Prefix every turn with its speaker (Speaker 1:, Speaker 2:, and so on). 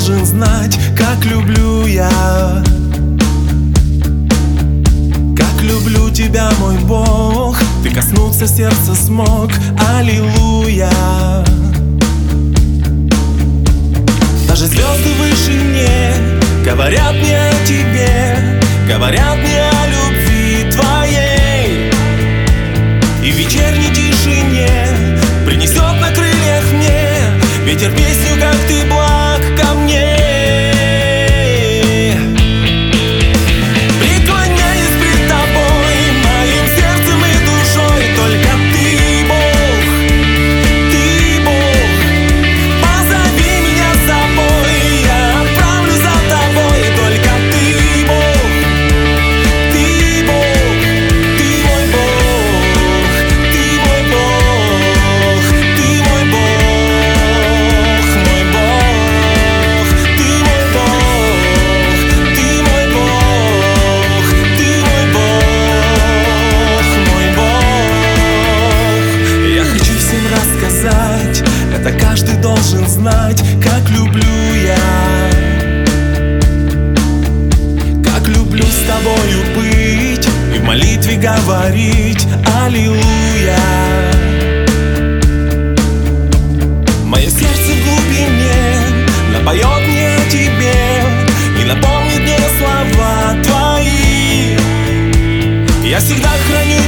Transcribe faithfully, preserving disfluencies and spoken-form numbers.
Speaker 1: должен знать, как люблю я. Как люблю тебя, мой Бог, ты коснуться сердца смог, аллилуйя. Даже звезды в вышине говорят мне о тебе, говорят мне о любви твоей. И в вечерней тишине принесет на крыльях мне ветер песню, как ты благ ко мне. Преклоняюсь пред тобой моим сердцем и душой, только ты Бог, ты Бог. Позови меня с собой, я отправлюсь за тобой, только ты Бог, ты Бог, ты мой Бог, ты мой Бог, ты мой Бог, мой Бог, ты мой Бог, ты мой Бог, ты мой Бог, мой Бог. Я хочу всем рассказать, это каждый должен знать, как люблю я. Как люблю с тобою быть и в молитве говорить аллилуйя. Мое сердце в глубине напоет мне о тебе и напомнит мне слова твои. Я всегда храню